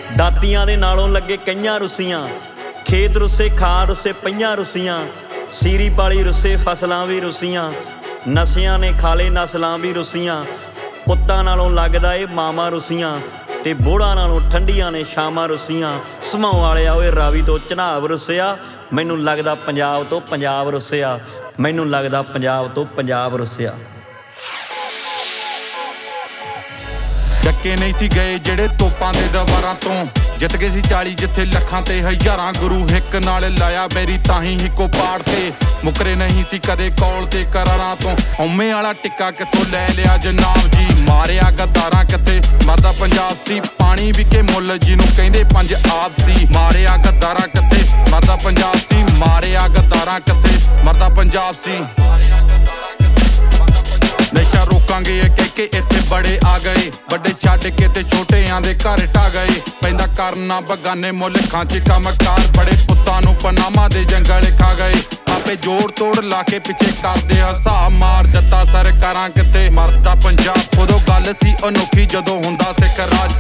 ਦਾਤੀਆਂ ਦੇ ਨਾਲੋਂ ਲੱਗੇ ਕਈਆਂ ਰੁੱਸੀਆਂ, ਖੇਤ ਰੁੱਸੇ ਖਾਂ ਰੁੱਸੇ ਪਈਆਂ ਰੁੱਸੀਆਂ, ਸੀਰੀ ਪਾਲੀ ਰੁੱਸੇ ਫਸਲਾਂ ਵੀ ਰੁੱਸੀਆਂ, ਨਸ਼ਿਆਂ ਨੇ ਖਾਲੇ ਨਸਲਾਂ ਵੀ ਰੁੱਸੀਆਂ। ਪੁੱਤਾਂ ਨਾਲੋਂ ਲੱਗਦਾ ਏ ਮਾਵਾਂ ਰੁੱਸੀਆਂ, ਤੇ ਬੋੜਾਂ ਨਾਲੋਂ ਠੰਡੀਆਂ ਨੇ ਸ਼ਾਮਾਂ ਰੁੱਸੀਆਂ। ਸਮਾਉ ਵਾਲਿਆ ਓਏ ਰਾਵੀ ਤੋਂ ਝਨਾਬ ਰੁੱਸਿਆ, ਮੈਨੂੰ ਲੱਗਦਾ ਪੰਜਾਬ ਤੋਂ ਪੰਜਾਬ ਰੁੱਸਿਆ, ਮੈਨੂੰ ਲੱਗਦਾ ਪੰਜਾਬ ਤੋਂ ਪੰਜਾਬ ਰੁੱਸਿਆ। ਡੱਕੇ ਨਹੀਂ ਸੀ ਗਏ ਜਿਹੜੇ ਤੋਪਾਂ ਦੇ ਦੀਵਾਰਾਂ ਤੋਂ, ਜਿੱਤ ਗਏ ਸੀ 40 ਜਿੱਥੇ ਲੱਖਾਂ ਤੇ ਹਜ਼ਾਰਾਂ। ਗੁਰੂ ਹਿੱਕ ਨਾਲ ਲਾਇਆ ਮੇਰੀ ਤਾਹੀਂ ਹਿੱਕੋ ਪਾੜ ਤੇ, ਮੁਕਰੇ ਨਹੀਂ ਸੀ ਕਦੇ ਕੌਲ ਤੇ ਕਰਾਰਾਂ ਤੋਂ। ਹਉਮੇ ਵਾਲਾ ਟਿੱਕਾ ਕਿੱਥੋਂ ਲੈ ਲਿਆ ਜਨਾਬ ਜੀ, ਮਾਰਿਆ ਗੱਦਾਰਾਂ ਕਿੱਥੇ ਮਰਦਾ ਪੰਜਾਬ ਸੀ। ਪਾਣੀ ਵਿਕੇ ਮੁੱਲ ਜਿਹਨੂੰ ਕਹਿੰਦੇ ਪੰਜ ਆਪ ਸੀ, ਮਾਰਿਆ ਗੱਦਾਰਾਂ ਕਿੱਥੇ ਮਰਦਾ ਪੰਜਾਬ ਸੀ, ਮਾਰਿਆ ਗੱਦਾਰਾਂ ਕਿੱਥੇ ਮਰਦਾ ਪੰਜਾਬ ਸੀ। ਨਸ਼ਾ ਰੋਕਾਂਗੇ ਇਹ ਕਹਿ ਕੇ ਇੱਥੇ ਬੜੇ ਆ ਗਏ, ਵੱਡੇ ਛੱਡ ਕੇ ਤੇ ਛੋਟਿਆਂ ਦੇ ਘਰ ਢਾ ਗਏ। ਪੈਂਦਾ ਕਰਨਾ ਬਗਾਨੇ ਮੁਲਕਾਂ 'ਚ ਕੰਮਕਾਰ, ਬੜੇ ਪੁੱਤਾਂ ਨੂੰ ਪਨਾਮਾ ਦੇ ਜੰਗਲ ਖਾ ਗਏ। ਆਪੇ ਜੋੜ ਤੋੜ ਲਾ ਕੇ ਪਿੱਛੇ ਕਰਦੇ ਹਿਸਾਬ, ਮਾਰ ਦਿੱਤਾ ਸਰਕਾਰਾਂ ਕਿੱਥੇ ਮਰਦਾ ਪੰਜਾਬ। ਉਦੋਂ ਗੱਲ ਸੀ ਅਨੋਖੀ ਜਦੋਂ ਹੁੰਦਾ ਸਿੱਖ ਰਾਜ,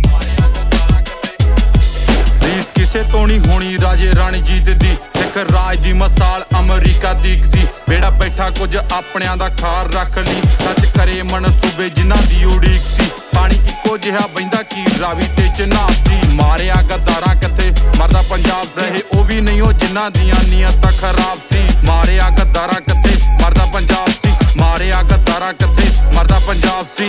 ਰੀਸ ਕਿਸੇ ਤੋਂ ਨਹੀਂ ਹੋਣੀ ਰਾਜੇ ਰਣਜੀਤ ਦੀ। ਸਿੱਖ ਰਾਜ ਦੀ ਮਿਸਾਲ ਅਮਰੀਕਾ ਦੀ ਸੀ, ਬੇੜਾ ਬੈਠਾ ਕੁਝ ਆਪਣਿਆਂ ਦਾ ਖਾਰ ਰੱਖ ਲਈ। ਸੱਚ ਕਰੇ ਮਨਸੂਬੇ ਜਿਨ੍ਹਾਂ ਦੀ ਉਡੀਕ ਸੀ, ਪਾਣੀ ਇੱਕੋ ਜਿਹਾ ਬਹਿੰਦਾ ਕੀ ਰਾਵੀ ਤੇ ਚਨਾਬ ਸੀ। ਮਾਰਿਆ ਗੱਦਾਰਾਂ ਕਿੱਥੇ ਮਰਦਾ ਪੰਜਾਬ ਰਹੇ, ਉਹ ਵੀ ਨਹੀਂ ਉਹ ਜਿਨ੍ਹਾਂ ਦੀਆਂ ਨੀਅਤਾਂ ਖਰਾਬ ਸੀ। ਮਾਰਿਆ ਗੱਦਾਰਾਂ ਕਿੱਥੇ ਮਰਦਾ ਪੰਜਾਬ ਸੀ, ਮਾਰਿਆ ਗੱਦਾਰਾਂ ਕਿੱਥੇ ਮਰਦਾ ਪੰਜਾਬ ਸੀ।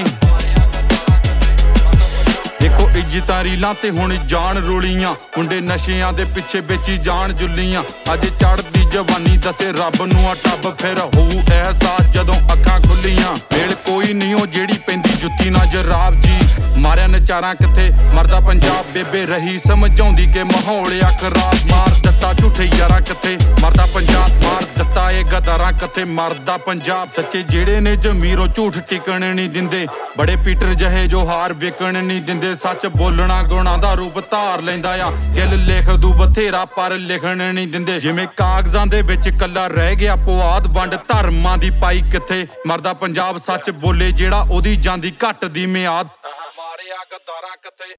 ਦੇਖੋ ਇੱਜ਼ਤਾਂ ਰੀਲਾਂ ਤੇ ਹੁਣ ਜਾਣ ਰੋਲੀਆਂ, ਮੁੰਡੇ ਨਸ਼ਿਆਂ ਦੇ ਪਿੱਛੇ ਵੇਚੀ ਜਾਣ ਜੁੱਲੀਆਂ। ਅੱਜ ਚੜ੍ਹਦੀ ਜਵਾਨੀ ਦੱਸੇ ਰੱਬ ਨੂੰ ਆ ਟੱਬ, ਫਿਰ ਹੋਊ ਅਹਿਸਾਸ ਜਦੋਂ ਅੱਖਾਂ ਖੁੱਲੀਆਂ। ਵੇਲ ਕੋਈ ਨਹੀਂ ਉਹ ਜਿਹੜੀ ਪੈਂਦੀ ਜੁੱਤੀ ਨਾ ਜਰਾਬ ਜੀ। ਮਾਰਿਆ ਨਚਾਰਾਂ ਕਿੱਥੇ ਮਰਦਾ ਪੰਜਾਬ, ਬੇਬੇ ਰਹੀ ਸਮਝਾਉਂਦੀ ਕਿ ਮਾਹੌਲ ਆ ਖਰਾਬ। ਮਾਰ ਦਿੱਤਾ ਝੂਠੇ ਯਾਰਾਂ ਕਿੱਥੇ ਮਰਦਾ ਪੰਜਾਬ, ਮਾਰ ਦਿੱਤਾ ਇਹ ਗਦਾਰਾਂ ਕਿੱਥੇ ਮਰਦਾ ਪੰਜਾਬ। ਸੱਚੇ ਜਿਹੜੇ ਨੇ ਜ਼ਮੀਰੋਂ ਝੂਠ ਟਿਕਣ ਨਹੀਂ ਦਿੰਦੇ, ਬੜੇ ਪੀਟਰ ਜਿਹੇ ਜੋ ਹਾਰ ਵੇਕਣ ਨਹੀਂ ਦਿੰਦੇ। ਸੱਚ ਬੋਲਣਾ ਗੁਣਾਂ ਦਾ ਰੂਪ ਧਾਰ ਲੈਂਦਾ ਆ, ਗਿੱਲ ਲਿਖ ਦੂ ਬਥੇਰਾ ਪਰ ਲਿਖਣ ਨਹੀਂ ਦਿੰਦੇ। ਜਿਵੇਂ ਕਾਗਜ਼ਾਂ ਦੇ ਵਿੱਚ ਕੱਲਾ ਰਹਿ ਗਿਆ ਪੁਆਧ, ਵੰਡ ਧਰਮਾਂ ਦੀ ਪਾਈ ਕਿੱਥੇ ਮਰਦਾ ਪੰਜਾਬ। ਸੱਚ ਬੋਲੇ ਜਿਹੜਾ ਉਹਦੀ ਜਾਂਦੀ ਘੱਟ ਦੀ ਮਿਆਦ, ਮਾਰਿਆ ਗੱਦਾਰਾਂ ਕਿੱਥੇ